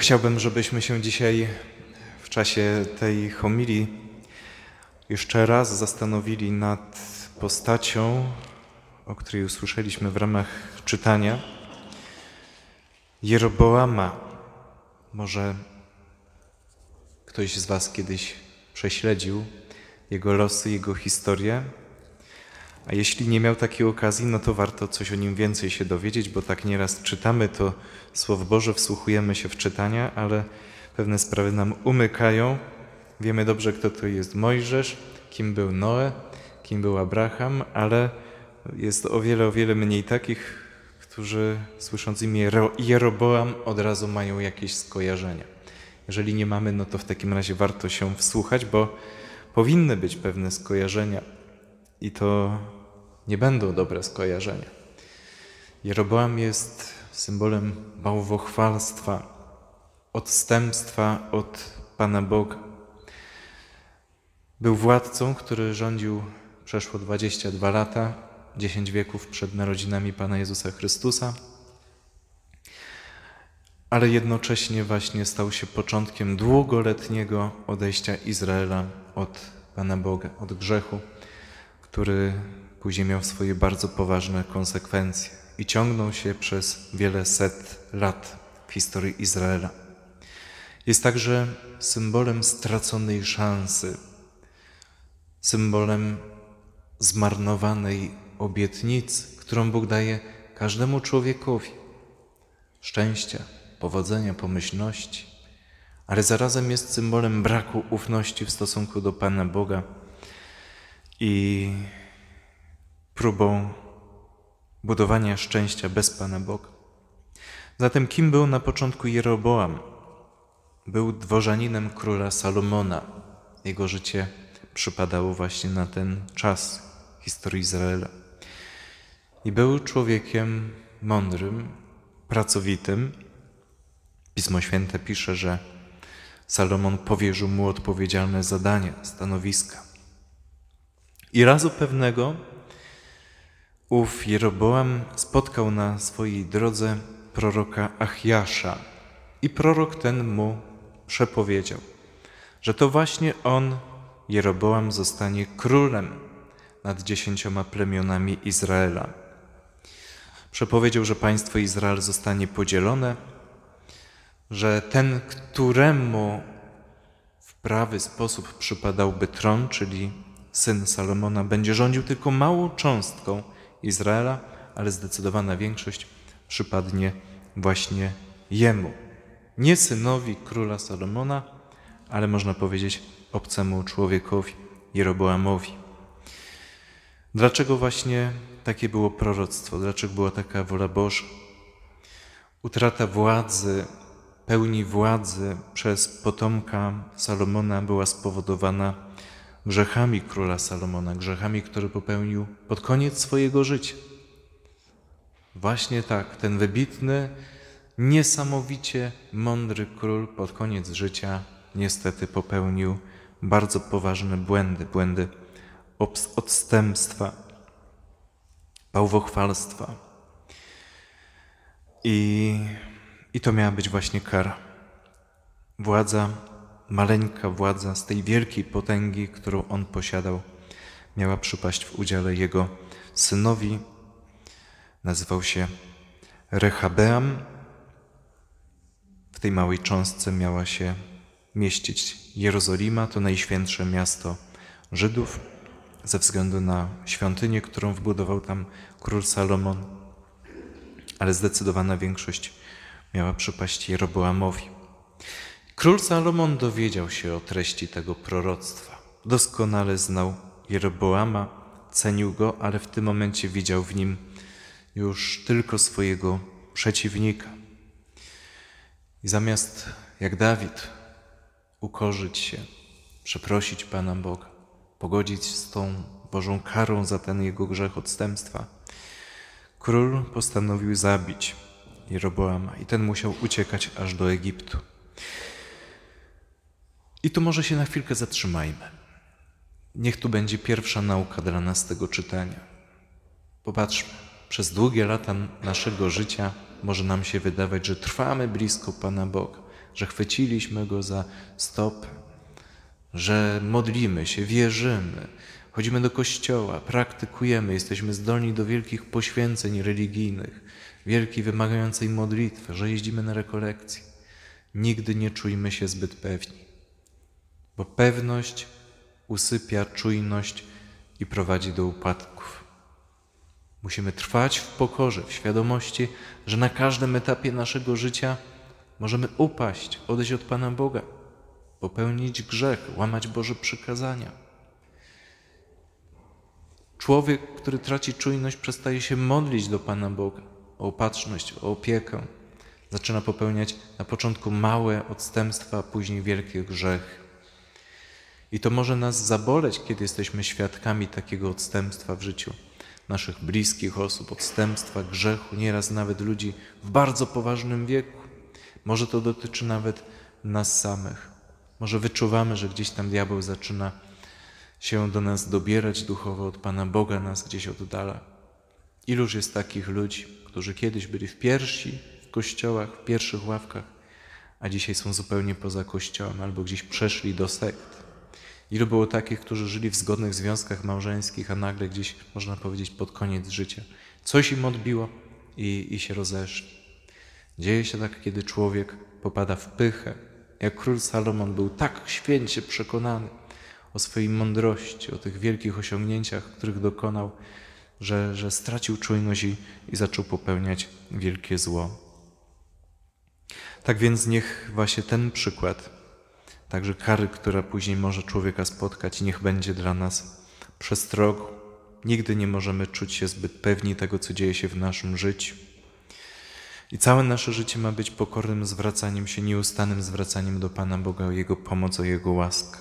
Chciałbym, żebyśmy się dzisiaj w czasie tej homilii jeszcze raz zastanowili nad postacią, o której usłyszeliśmy w ramach czytania, Jeroboama. Może ktoś z was kiedyś prześledził jego losy, jego historię, a jeśli nie miał takiej okazji, no to warto coś o nim więcej się dowiedzieć, bo tak nieraz czytamy to Słowo Boże, wsłuchujemy się w czytania, ale pewne sprawy nam umykają. Wiemy dobrze, kto to jest Mojżesz, kim był Noe, kim był Abraham, ale jest o wiele mniej takich, którzy słysząc imię Jeroboam od razu mają jakieś skojarzenia. Jeżeli nie mamy, no to w takim razie warto się wsłuchać, bo powinny być pewne skojarzenia i to nie będą dobre skojarzenia. Jeroboam jest symbolem bałwochwalstwa, odstępstwa od Pana Boga. Był władcą, który rządził przeszło 22 lata, 10 wieków przed narodzinami Pana Jezusa Chrystusa, ale jednocześnie właśnie stał się początkiem długoletniego odejścia Izraela od Pana Boga, od grzechu, który później miał swoje bardzo poważne konsekwencje i ciągnął się przez wiele set lat w historii Izraela. Jest także symbolem straconej szansy, symbolem zmarnowanej obietnicy, którą Bóg daje każdemu człowiekowi. Szczęścia, powodzenia, pomyślności, ale zarazem jest symbolem braku ufności w stosunku do Pana Boga i próbą budowania szczęścia bez Pana Boga. Zatem kim był na początku Jeroboam? Był dworzaninem króla Salomona. Jego życie przypadało właśnie na ten czas historii Izraela. I był człowiekiem mądrym, pracowitym. Pismo Święte pisze, że Salomon powierzył mu odpowiedzialne zadania, stanowiska. I razu pewnego ów Jeroboam spotkał na swojej drodze proroka Achiasza i prorok ten mu przepowiedział, że to właśnie on, Jeroboam, zostanie królem nad 10 plemionami Izraela. Przepowiedział, że państwo Izrael zostanie podzielone, że ten, któremu w prawy sposób przypadałby tron, czyli syn Salomona, będzie rządził tylko małą cząstką Izraela, ale zdecydowana większość przypadnie właśnie jemu. Nie synowi króla Salomona, ale można powiedzieć obcemu człowiekowi, Jeroboamowi. Dlaczego właśnie takie było proroctwo? Dlaczego była taka wola Boża? Utrata władzy, pełni władzy przez potomka Salomona była spowodowana grzechami króla Salomona, grzechami, które popełnił pod koniec swojego życia. Właśnie tak, ten wybitny, niesamowicie mądry król pod koniec życia niestety popełnił bardzo poważne błędy odstępstwa, bałwochwalstwa. I to miała być właśnie kara. Władza, maleńka władza z tej wielkiej potęgi, którą on posiadał, miała przypaść w udziale jego synowi. Nazywał się Rehabeam. W tej małej cząstce miała się mieścić Jerozolima, to najświętsze miasto Żydów, ze względu na świątynię, którą wbudował tam król Salomon, ale zdecydowana większość miała przypaść Jeroboamowi. Król Salomon dowiedział się o treści tego proroctwa. Doskonale znał Jeroboama, cenił go, ale w tym momencie widział w nim już tylko swojego przeciwnika. I zamiast, jak Dawid, ukorzyć się, przeprosić Pana Boga, pogodzić z tą Bożą karą za ten jego grzech odstępstwa, król postanowił zabić Jeroboama i ten musiał uciekać aż do Egiptu. I tu może się na chwilkę zatrzymajmy. Niech tu będzie pierwsza nauka dla nas tego czytania. Popatrzmy, przez długie lata naszego życia może nam się wydawać, że trwamy blisko Pana Boga. że chwyciliśmy Go za stopę, że modlimy się, wierzymy, chodzimy do kościoła, praktykujemy, jesteśmy zdolni do wielkich poświęceń religijnych, wielkiej wymagającej modlitwy, że jeździmy na rekolekcje. Nigdy nie czujmy się zbyt pewni, bo pewność usypia czujność i prowadzi do upadków. Musimy trwać w pokorze, w świadomości, że na każdym etapie naszego życia możemy upaść, odejść od Pana Boga, popełnić grzech, łamać Boże przykazania. Człowiek, który traci czujność, przestaje się modlić do Pana Boga o opatrzność, o opiekę. Zaczyna popełniać na początku małe odstępstwa, a później wielkie grzechy. I to może nas zaboleć, kiedy jesteśmy świadkami takiego odstępstwa w życiu naszych bliskich osób, odstępstwa, grzechu, nieraz nawet ludzi w bardzo poważnym wieku. Może to dotyczy nawet nas samych. Może wyczuwamy, że gdzieś tam diabeł zaczyna się do nas dobierać duchowo, od Pana Boga nas gdzieś oddala. Iluż jest takich ludzi, którzy kiedyś byli w piersi, w kościołach, w pierwszych ławkach, a dzisiaj są zupełnie poza kościołem albo gdzieś przeszli do sekt. Ilu było takich, którzy żyli w zgodnych związkach małżeńskich, a nagle gdzieś, można powiedzieć, pod koniec życia coś im odbiło i się rozeszli. Dzieje się tak, kiedy człowiek popada w pychę. Jak król Salomon był tak święcie przekonany o swojej mądrości, o tych wielkich osiągnięciach, których dokonał, że stracił czujność i zaczął popełniać wielkie zło. Tak więc niech właśnie ten przykład, także kary, która później może człowieka spotkać, niech będzie dla nas przestrogą. Nigdy nie możemy czuć się zbyt pewni tego, co dzieje się w naszym życiu. I całe nasze życie ma być pokornym zwracaniem się, nieustannym zwracaniem do Pana Boga o Jego pomoc, o Jego łaskę.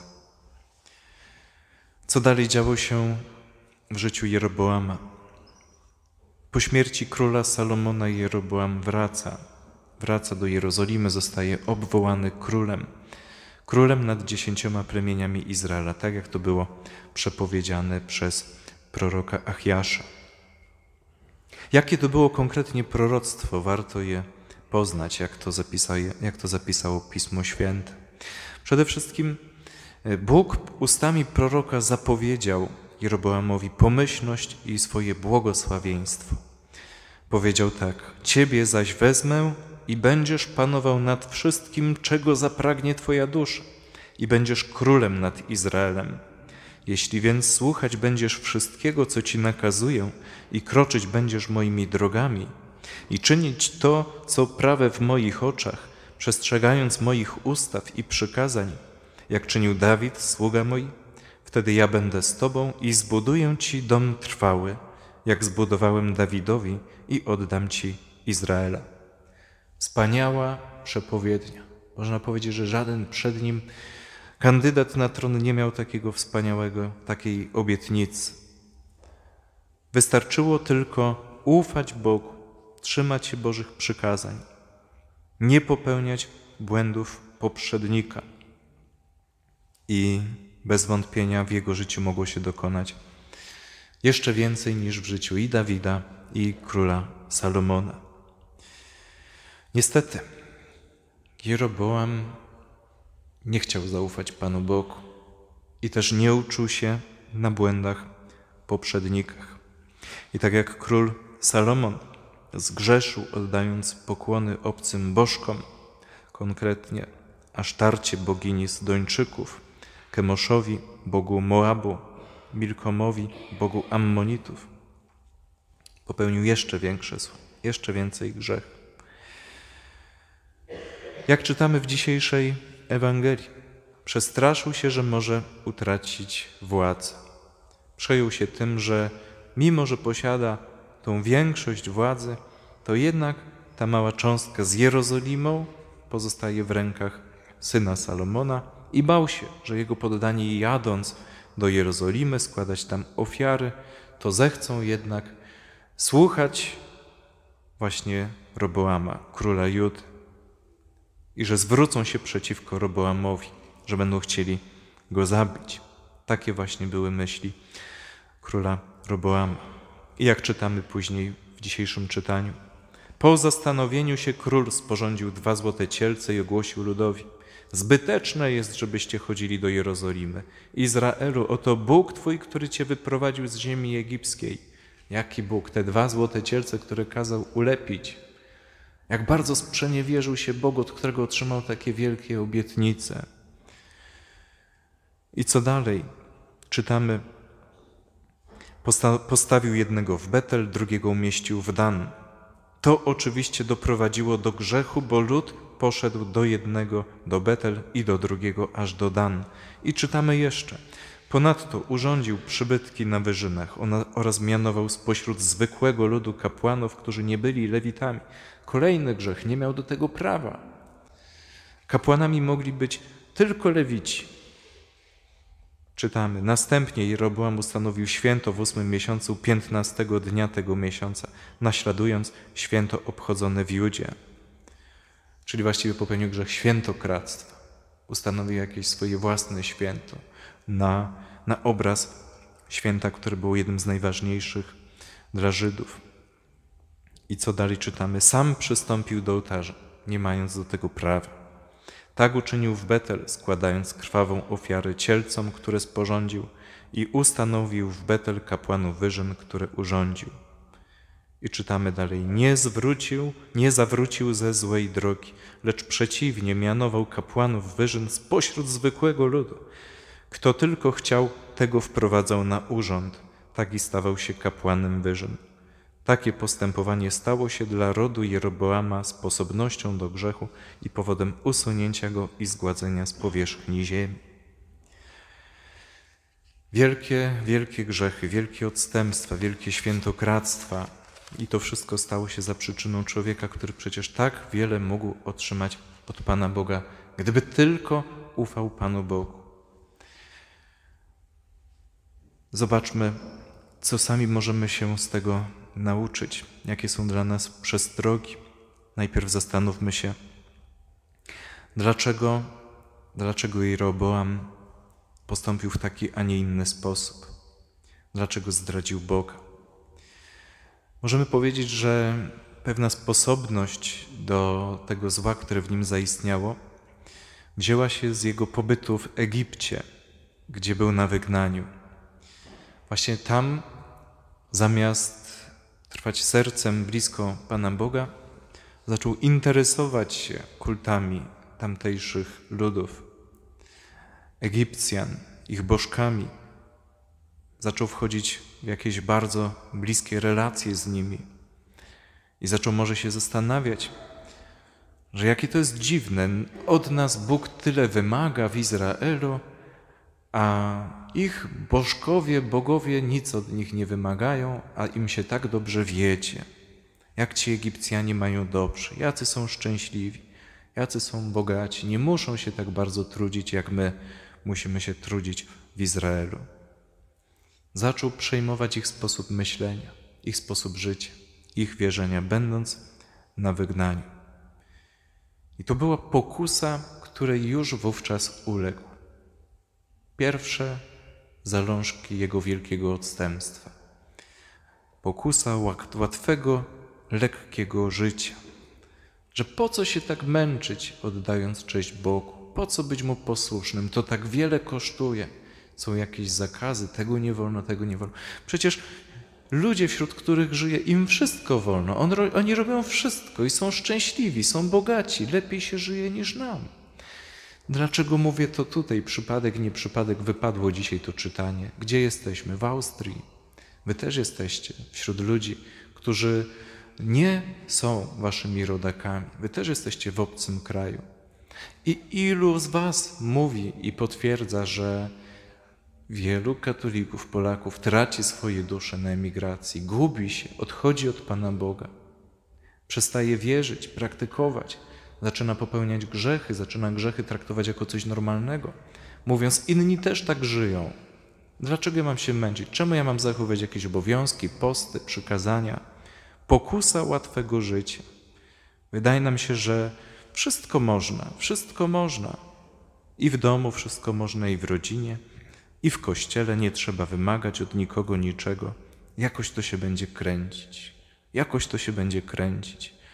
Co dalej działo się w życiu Jeroboama? Po śmierci króla Salomona Jeroboam wraca do Jerozolimy, zostaje obwołany królem nad 10 plemieniami Izraela, tak jak to było przepowiedziane przez proroka Achiasza. Jakie to było konkretnie proroctwo? Warto je poznać, jak to zapisało Pismo Święte. Przede wszystkim Bóg ustami proroka zapowiedział Jeroboamowi pomyślność i swoje błogosławieństwo. Powiedział tak: Ciebie zaś wezmę i będziesz panował nad wszystkim, czego zapragnie Twoja dusza, i będziesz królem nad Izraelem. Jeśli więc słuchać będziesz wszystkiego, co Ci nakazuję, i kroczyć będziesz moimi drogami, i czynić to, co prawe w moich oczach, przestrzegając moich ustaw i przykazań, jak czynił Dawid, sługa mój, wtedy ja będę z Tobą i zbuduję Ci dom trwały, jak zbudowałem Dawidowi, i oddam Ci Izraela. Wspaniała przepowiednia. Można powiedzieć, że żaden przed nim kandydat na tron nie miał takiej obietnicy. Wystarczyło tylko ufać Bogu, trzymać się Bożych przykazań, nie popełniać błędów poprzednika. I bez wątpienia w jego życiu mogło się dokonać jeszcze więcej niż w życiu i Dawida, i króla Salomona. Niestety, Jeroboam nie chciał zaufać Panu Bogu i też nie uczył się na błędach poprzednikach. I tak jak król Salomon zgrzeszył, oddając pokłony obcym bożkom, konkretnie Asztarcie, bogini Sydończyków, Kemoszowi, bogu Moabu, Milkomowi, bogu Ammonitów, popełnił jeszcze więcej grzech. Jak czytamy w dzisiejszej Ewangelii, przestraszył się, że może utracić władzę. Przejął się tym, że mimo, że posiada tą większość władzy, to jednak ta mała cząstka z Jerozolimą pozostaje w rękach syna Salomona i bał się, że jego poddani, jadąc do Jerozolimy, składać tam ofiary, to zechcą jednak słuchać właśnie Roboama, króla Judy, i że zwrócą się przeciwko Roboamowi, że będą chcieli go zabić. Takie właśnie były myśli króla Roboama. I jak czytamy później w dzisiejszym czytaniu, Po zastanowieniu się król sporządził 2 złote cielce i ogłosił ludowi: zbyteczne jest, żebyście chodzili do Jerozolimy. Izraelu, oto Bóg twój, który cię wyprowadził z ziemi egipskiej. Jaki Bóg? Te 2 złote cielce, które kazał ulepić. Jak bardzo sprzeniewierzył się Bogu, od którego otrzymał takie wielkie obietnice. I co dalej? Czytamy: postawił jednego w Betel, drugiego umieścił w Dan. To oczywiście doprowadziło do grzechu, bo lud poszedł do jednego do Betel i do drugiego aż do Dan. I czytamy jeszcze: ponadto urządził przybytki na wyżynach oraz mianował spośród zwykłego ludu kapłanów, którzy nie byli lewitami. Kolejny grzech, nie miał do tego prawa. Kapłanami mogli być tylko lewici. Czytamy: następnie Jeroboam ustanowił święto w 8 miesiącu, 15 dnia tego miesiąca, naśladując święto obchodzone w Judzie. Czyli właściwie popełnił grzech świętokradztwa. Ustanowił jakieś swoje własne święto na obraz święta, które było jednym z najważniejszych dla Żydów. I co dalej czytamy? Sam przystąpił do ołtarza, nie mając do tego prawa. Tak uczynił w Betel, składając krwawą ofiarę cielcom, które sporządził, i ustanowił w Betel kapłanów wyżyn, które urządził. I czytamy dalej: nie zawrócił ze złej drogi, lecz przeciwnie mianował kapłanów wyżyn spośród zwykłego ludu. Kto tylko chciał, tego wprowadzał na urząd, tak i stawał się kapłanem wyżyn. Takie postępowanie stało się dla rodu Jeroboama sposobnością do grzechu i powodem usunięcia go i zgładzenia z powierzchni ziemi. Wielkie grzechy, wielkie odstępstwa, wielkie świętokradztwa. I to wszystko stało się za przyczyną człowieka, który przecież tak wiele mógł otrzymać od Pana Boga, gdyby tylko ufał Panu Bogu. Zobaczmy, co sami możemy się z tego nauczyć, jakie są dla nas przestrogi. Najpierw zastanówmy się, dlaczego Jeroboam postąpił w taki, a nie inny sposób. Dlaczego zdradził Boga? Możemy powiedzieć, że pewna sposobność do tego zła, które w nim zaistniało, wzięła się z jego pobytu w Egipcie, gdzie był na wygnaniu. Właśnie tam, zamiast trwać sercem blisko Pana Boga, zaczął interesować się kultami tamtejszych ludów, Egipcjan, ich bożkami. Zaczął wchodzić w jakieś bardzo bliskie relacje z nimi i zaczął może się zastanawiać, że jakie to jest dziwne, od nas Bóg tyle wymaga w Izraelu, a ich bogowie nic od nich nie wymagają, a im się tak dobrze wiedzie. Jak ci Egipcjanie mają dobrze, jacy są szczęśliwi, jacy są bogaci, nie muszą się tak bardzo trudzić, jak my musimy się trudzić w Izraelu. Zaczął przejmować ich sposób myślenia, ich sposób życia, ich wierzenia, będąc na wygnaniu. I to była pokusa, której już wówczas uległ. Pierwsze zalążki jego wielkiego odstępstwa. Pokusa łatwego, lekkiego życia. Że po co się tak męczyć, oddając cześć Bogu? Po co być Mu posłusznym? To tak wiele kosztuje. Są jakieś zakazy, tego nie wolno, tego nie wolno. Przecież ludzie, wśród których żyje, im wszystko wolno. Oni robią wszystko i są szczęśliwi, są bogaci, lepiej się żyje niż nam. Dlaczego mówię to tutaj? Przypadek, nie przypadek, wypadło dzisiaj to czytanie. Gdzie jesteśmy? W Austrii. Wy też jesteście wśród ludzi, którzy nie są waszymi rodakami. Wy też jesteście w obcym kraju. I ilu z was mówi i potwierdza, że wielu katolików, Polaków traci swoje dusze na emigracji, gubi się, odchodzi od Pana Boga, przestaje wierzyć, praktykować, zaczyna popełniać grzechy, zaczyna grzechy traktować jako coś normalnego, mówiąc, inni też tak żyją. Dlaczego ja mam się męczyć? Czemu ja mam zachowywać jakieś obowiązki, posty, przykazania? Pokusa łatwego życia. Wydaje nam się, że wszystko można. I w domu wszystko można, i w rodzinie, i w kościele nie trzeba wymagać od nikogo niczego. Jakoś to się będzie kręcić.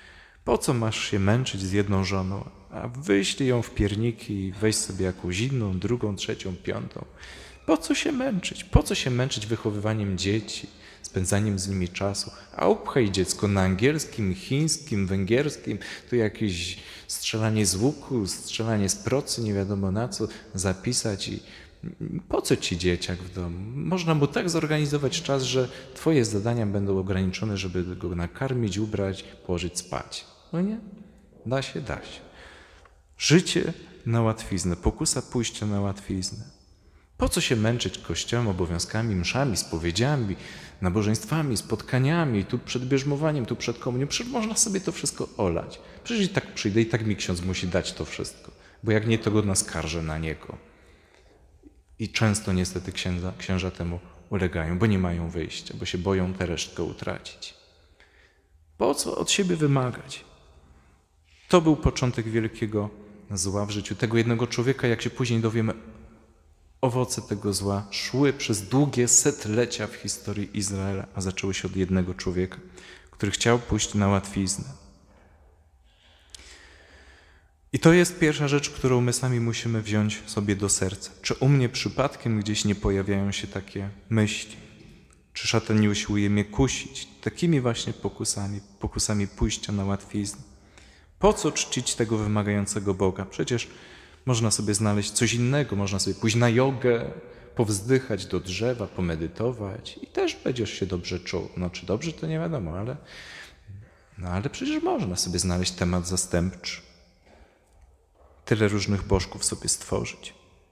Po co masz się męczyć z jedną żoną? A wyślij ją w pierniki i weź sobie jakąś inną, drugą, trzecią, piątą. Po co się męczyć? Po co się męczyć wychowywaniem dzieci, spędzaniem z nimi czasu? A upchaj dziecko na angielskim, chińskim, węgierskim, tu jakieś strzelanie z łuku, strzelanie z procy, nie wiadomo na co, zapisać i po co ci dzieciak w domu? Można mu tak zorganizować czas, że twoje zadania będą ograniczone, żeby go nakarmić, ubrać, położyć spać. No nie? Da się, da się. Życie na łatwiznę, pokusa pójścia na łatwiznę. Po co się męczyć kościołem, obowiązkami, mszami, spowiedziami, nabożeństwami, spotkaniami, tu przed bierzmowaniem, tu przed komunią? Przecież można sobie to wszystko olać. Przecież i tak przyjdę, i tak mi ksiądz musi dać to wszystko. Bo jak nie, to go naskarżę na niego. I często niestety księża temu ulegają, bo nie mają wyjścia, bo się boją tę resztkę utracić. Po co od siebie wymagać? To był początek wielkiego zła w życiu tego jednego człowieka. Jak się później dowiemy, owoce tego zła szły przez długie setlecia w historii Izraela, a zaczęły się od jednego człowieka, który chciał pójść na łatwiznę. I to jest pierwsza rzecz, którą my sami musimy wziąć sobie do serca. Czy u mnie przypadkiem gdzieś nie pojawiają się takie myśli? Czy szatan nie usiłuje mnie kusić takimi właśnie pokusami pójścia na łatwiznę? Po co czcić tego wymagającego Boga? Przecież można sobie znaleźć coś innego, można sobie pójść na jogę, powzdychać do drzewa, pomedytować i też będziesz się dobrze czuł. No czy dobrze, to nie wiadomo, ale przecież można sobie znaleźć temat zastępczy. Tyle różnych bożków sobie stworzyć.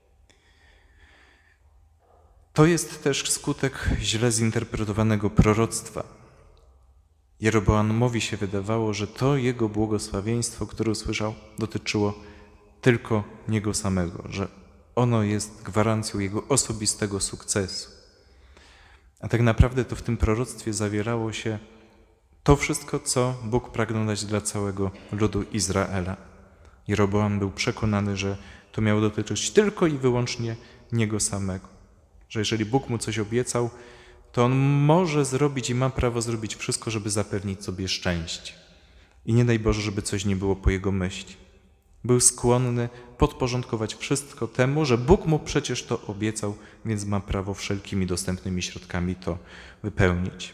To jest też skutek źle zinterpretowanego proroctwa. Jeroboamowi się wydawało, że to jego błogosławieństwo, które usłyszał, dotyczyło tylko niego samego, że ono jest gwarancją jego osobistego sukcesu. A tak naprawdę to w tym proroctwie zawierało się to wszystko, co Bóg pragnął dać dla całego ludu Izraela. Jeroboam był przekonany, że to miało dotyczyć tylko i wyłącznie niego samego. Że jeżeli Bóg mu coś obiecał, to on może zrobić i ma prawo zrobić wszystko, żeby zapewnić sobie szczęście. I nie daj Boże, żeby coś nie było po jego myśli. Był skłonny podporządkować wszystko temu, że Bóg mu przecież to obiecał, więc ma prawo wszelkimi dostępnymi środkami to wypełnić.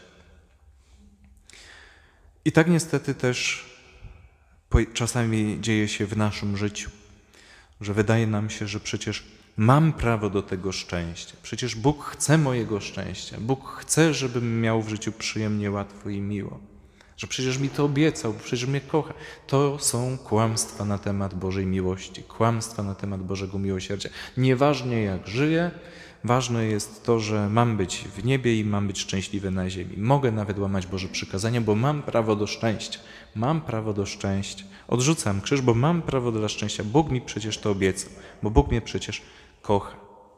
I tak niestety też czasami dzieje się w naszym życiu, że wydaje nam się, że przecież mam prawo do tego szczęścia. Przecież Bóg chce mojego szczęścia. Bóg chce, żebym miał w życiu przyjemnie, łatwo i miło. Że przecież mi to obiecał, przecież mnie kocha. To są kłamstwa na temat Bożej miłości, kłamstwa na temat Bożego miłosierdzia. Nieważnie jak żyję, ważne jest to, że mam być w niebie i mam być szczęśliwy na ziemi. Mogę nawet łamać Boże przykazania, bo mam prawo do szczęścia. Mam prawo do szczęścia. Odrzucam krzyż, bo mam prawo do szczęścia. Bóg mi przecież to obiecał, bo Bóg mnie przecież kocha.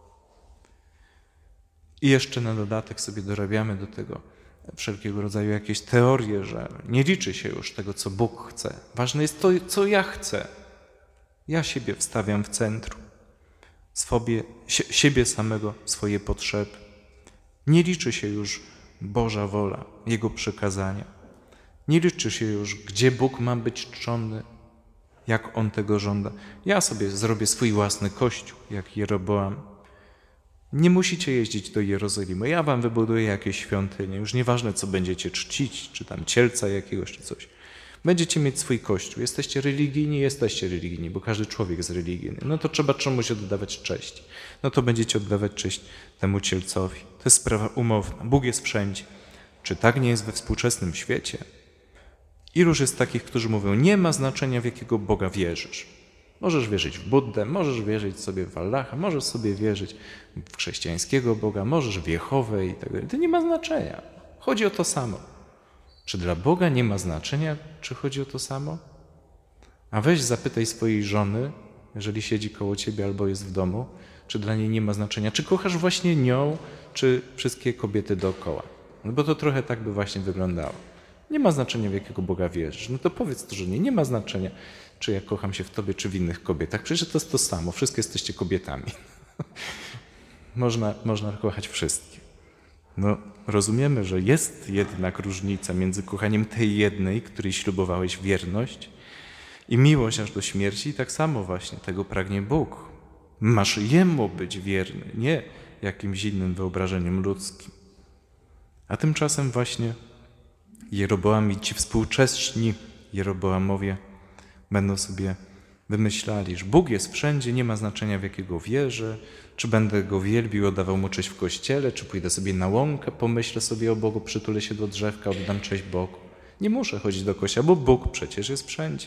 I jeszcze na dodatek sobie dorabiamy do tego wszelkiego rodzaju jakieś teorie, że nie liczy się już tego, co Bóg chce. Ważne jest to, co ja chcę. Ja siebie wstawiam w centrum. Siebie samego, swoje potrzeby. Nie liczy się już Boża wola, Jego przykazania. Nie liczy się już, gdzie Bóg ma być czczony, jak On tego żąda. Ja sobie zrobię swój własny kościół, jak Jeroboam. Nie musicie jeździć do Jerozolimy. Ja wam wybuduję jakieś świątynie. Już nieważne, co będziecie czcić, czy tam cielca jakiegoś, czy coś. Będziecie mieć swój kościół. Jesteście religijni, bo każdy człowiek jest religijny. No to trzeba czemuś oddawać cześć. No to będziecie oddawać cześć temu cielcowi. To jest sprawa umowna. Bóg jest wszędzie. Czy tak nie jest we współczesnym świecie? Iluż jest takich, którzy mówią, nie ma znaczenia, w jakiego Boga wierzysz. Możesz wierzyć w Buddę, możesz wierzyć sobie w Allaha, możesz sobie wierzyć w chrześcijańskiego Boga, możesz w Jehowę i tak dalej. To nie ma znaczenia. Chodzi o to samo. Czy dla Boga nie ma znaczenia, czy chodzi o to samo? A weź zapytaj swojej żony, jeżeli siedzi koło ciebie albo jest w domu, czy dla niej nie ma znaczenia, czy kochasz właśnie nią, czy wszystkie kobiety dookoła. No bo to trochę tak by właśnie wyglądało. Nie ma znaczenia, w jakiego Boga wierzysz. No to powiedz to, że nie ma znaczenia, czy ja kocham się w tobie, czy w innych kobietach. Przecież to jest to samo. Wszystkie jesteście kobietami. Można kochać wszystkie. No, rozumiemy, że jest jednak różnica między kochaniem tej jednej, której ślubowałeś wierność, i miłość aż do śmierci, i tak samo właśnie tego pragnie Bóg. Masz Jemu być wierny, nie jakimś innym wyobrażeniem ludzkim. A tymczasem właśnie Jeroboam i ci współcześni Jeroboamowie będą sobie wymyślali, że Bóg jest wszędzie, nie ma znaczenia w jakiego wierzę, czy będę Go wielbił, oddawał Mu cześć w kościele, czy pójdę sobie na łąkę, pomyślę sobie o Bogu, przytulę się do drzewka, oddam cześć Bogu. Nie muszę chodzić do kościoła, bo Bóg przecież jest wszędzie.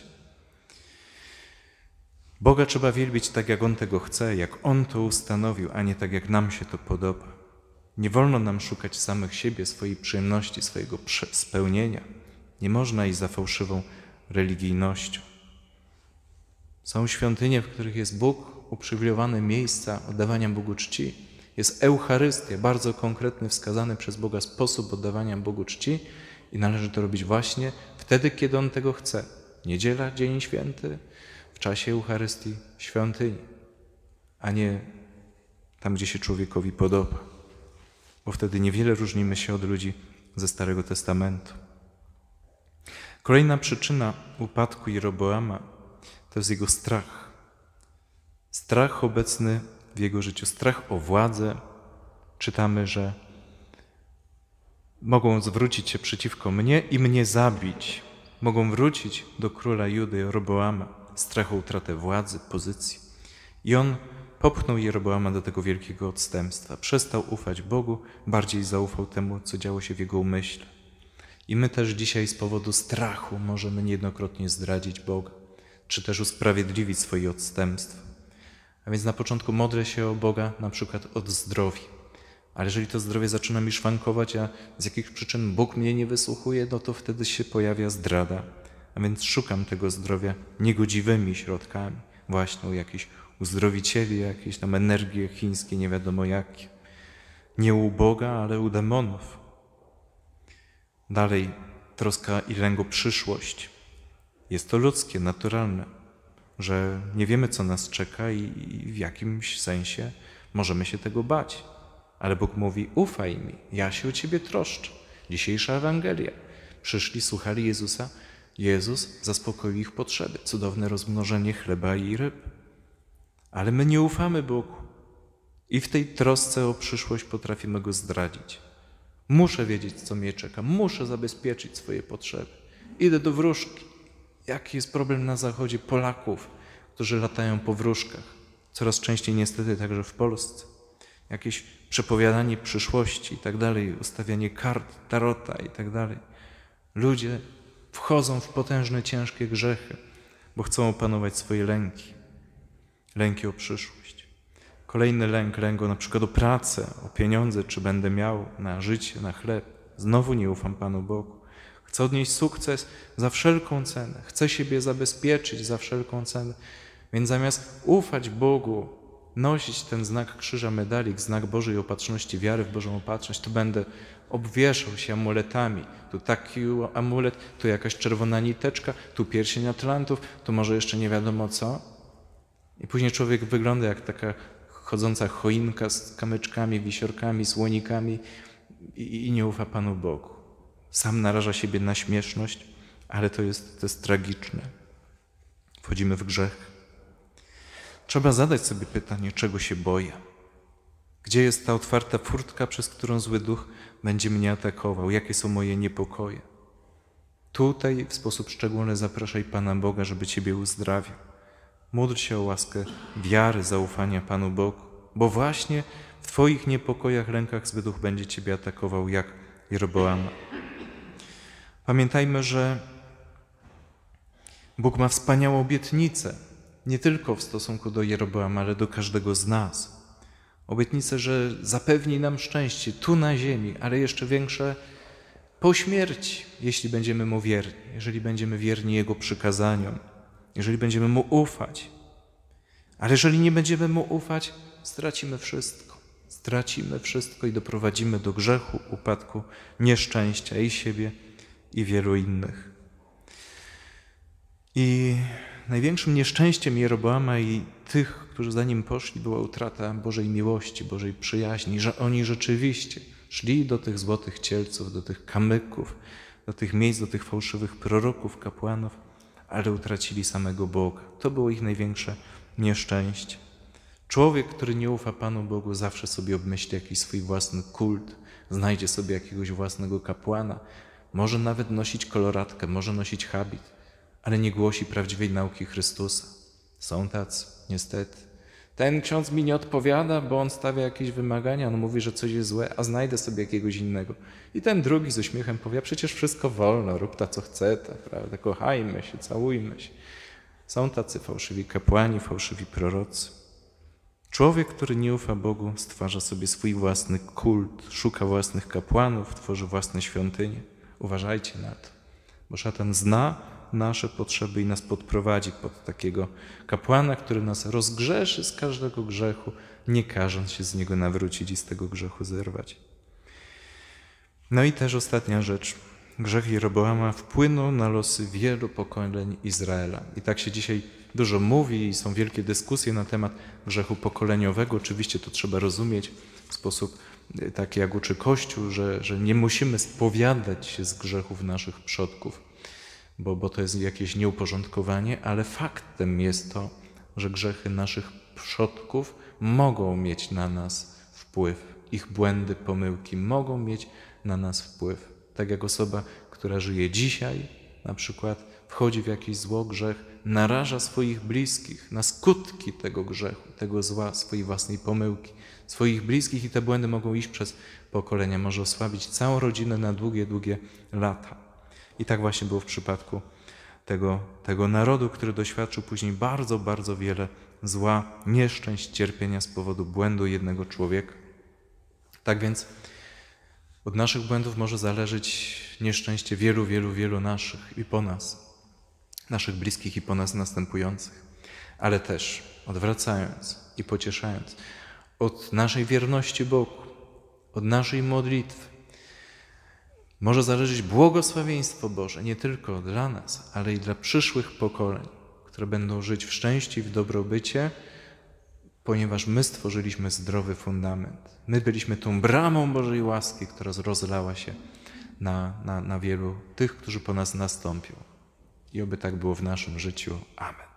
Boga trzeba wielbić tak, jak On tego chce, jak On to ustanowił, a nie tak, jak nam się to podoba. Nie wolno nam szukać samych siebie, swojej przyjemności, swojego spełnienia. Nie można iść za fałszywą religijnością. Są świątynie, w których jest Bóg, uprzywilejowane miejsca oddawania Bogu czci. Jest Eucharystia, bardzo konkretny, wskazany przez Boga sposób oddawania Bogu czci i należy to robić właśnie wtedy, kiedy On tego chce. Niedziela, Dzień Święty, w czasie Eucharystii w świątyni, a nie tam, gdzie się człowiekowi podoba. Bo wtedy niewiele różnimy się od ludzi ze Starego Testamentu. Kolejna przyczyna upadku Jeroboama to jest jego strach. Strach obecny w jego życiu, strach o władzę. Czytamy, że mogą zwrócić się przeciwko mnie i mnie zabić. Mogą wrócić do króla Judy Jeroboama. Strach o utratę władzy, pozycji. I on popchnął Jeroboama do tego wielkiego odstępstwa. Przestał ufać Bogu, bardziej zaufał temu, co działo się w jego umyśle. I my też dzisiaj z powodu strachu możemy niejednokrotnie zdradzić Boga, czy też usprawiedliwić swoje odstępstwa. A więc na początku modlę się o Boga, na przykład od zdrowia. Ale jeżeli to zdrowie zaczyna mi szwankować, a z jakichś przyczyn Bóg mnie nie wysłuchuje, no to wtedy się pojawia zdrada. A więc szukam tego zdrowia niegodziwymi środkami, właśnie u jakichś uzdrowicieli, jakieś tam energie chińskie, nie wiadomo jakie. Nie u Boga, ale u demonów. Dalej troska i lęk o przyszłość. Jest to ludzkie, naturalne, że nie wiemy, co nas czeka i w jakimś sensie możemy się tego bać. Ale Bóg mówi, ufaj mi, ja się o Ciebie troszczę. Dzisiejsza Ewangelia. Przyszli, słuchali Jezusa. Jezus zaspokoił ich potrzeby. Cudowne rozmnożenie chleba i ryb. Ale my nie ufamy Bogu. I w tej trosce o przyszłość potrafimy Go zdradzić. Muszę wiedzieć, co mnie czeka. Muszę zabezpieczyć swoje potrzeby. Idę do wróżki. Jaki jest problem na Zachodzie Polaków, którzy latają po wróżkach? Coraz częściej niestety także w Polsce. Jakieś przepowiadanie przyszłości i tak dalej, ustawianie kart, tarota i tak dalej. Ludzie wchodzą w potężne, ciężkie grzechy, bo chcą opanować swoje lęki. Lęki o przyszłość. Kolejny lęk na przykład o pracę, o pieniądze, czy będę miał na życie, na chleb. Znowu nie ufam Panu Bogu. Chcę odnieść sukces za wszelką cenę. Chcę siebie zabezpieczyć za wszelką cenę. Więc zamiast ufać Bogu, nosić ten znak krzyża, medalik, znak Bożej opatrzności, wiary w Bożą opatrzność, to będę obwieszał się amuletami. Tu taki amulet, tu jakaś czerwona niteczka, tu pierścień Atlantów, tu może jeszcze nie wiadomo co. I później człowiek wygląda jak taka chodząca choinka z kamyczkami, wisiorkami, słonikami i nie ufa Panu Bogu. Sam naraża siebie na śmieszność, ale to jest tragiczne. Wchodzimy w grzech. Trzeba zadać sobie pytanie, czego się boję. Gdzie jest ta otwarta furtka, przez którą zły duch będzie mnie atakował? Jakie są moje niepokoje? Tutaj w sposób szczególny zapraszaj Pana Boga, żeby Ciebie uzdrawiał. Módl się o łaskę wiary, zaufania Panu Bogu, bo właśnie w Twoich niepokojach, lękach zły duch będzie Ciebie atakował jak Jeroboama. Pamiętajmy, że Bóg ma wspaniałą obietnicę, nie tylko w stosunku do Jeroboama, ale do każdego z nas. Obietnicę, że zapewni nam szczęście tu na ziemi, ale jeszcze większe po śmierci, jeśli będziemy Mu wierni, jeżeli będziemy wierni Jego przykazaniom, jeżeli będziemy Mu ufać. Ale jeżeli nie będziemy Mu ufać, stracimy wszystko. Stracimy wszystko i doprowadzimy do grzechu, upadku, nieszczęścia i siebie, i wielu innych. I największym nieszczęściem Jeroboama i tych, którzy za nim poszli, była utrata Bożej miłości, Bożej przyjaźni, że oni rzeczywiście Szli do tych złotych cielców, do tych kamyków, do tych miejsc, do tych fałszywych proroków, kapłanów, ale utracili samego Boga. To było ich największe nieszczęście. Człowiek, który nie ufa Panu Bogu, zawsze sobie obmyśli jakiś swój własny kult, znajdzie sobie jakiegoś własnego kapłana, może nawet nosić koloratkę, może nosić habit, ale nie głosi prawdziwej nauki Chrystusa. Są tacy, niestety. Ten ksiądz mi nie odpowiada, bo on stawia jakieś wymagania, on mówi, że coś jest złe, a znajdę sobie jakiegoś innego. I ten drugi z uśmiechem powie, przecież wszystko wolno, rób ta co chce, prawda? Kochajmy się, całujmy się. Są tacy fałszywi kapłani, fałszywi prorocy. Człowiek, który nie ufa Bogu, stwarza sobie swój własny kult, szuka własnych kapłanów, tworzy własne świątynie. Uważajcie na to, bo szatan zna nasze potrzeby i nas podprowadzi pod takiego kapłana, który nas rozgrzeszy z każdego grzechu, nie każąc się z niego nawrócić i z tego grzechu zerwać. No i też ostatnia rzecz. Grzech Jeroboama wpłynął na losy wielu pokoleń Izraela. I tak się dzisiaj dużo mówi i są wielkie dyskusje na temat grzechu pokoleniowego. Oczywiście to trzeba rozumieć w sposób taki, jak uczy Kościół, że nie musimy spowiadać się z grzechów naszych przodków, bo to jest jakieś nieuporządkowanie, ale faktem jest to, że grzechy naszych przodków mogą mieć na nas wpływ. Ich błędy, pomyłki mogą mieć na nas wpływ. Tak jak osoba, która żyje dzisiaj, na przykład wchodzi w jakiś zło, grzech, naraża swoich bliskich na skutki tego grzechu, tego zła, swojej własnej pomyłki, swoich bliskich i te błędy mogą iść przez pokolenia, może osłabić całą rodzinę na długie, długie lata. I tak właśnie było w przypadku tego narodu, który doświadczył później bardzo, bardzo wiele zła, nieszczęść, cierpienia z powodu błędu jednego człowieka. Tak więc od naszych błędów może zależeć nieszczęście wielu, wielu, wielu naszych i po nas, naszych bliskich i po nas następujących. Ale też odwracając i pocieszając od naszej wierności Bogu, od naszej modlitwy, może zależeć błogosławieństwo Boże nie tylko dla nas, ale i dla przyszłych pokoleń, które będą żyć w szczęściu i w dobrobycie, ponieważ my stworzyliśmy zdrowy fundament. My byliśmy tą bramą Bożej łaski, która rozlała się na wielu tych, którzy po nas nastąpią. I oby tak było w naszym życiu. Amen.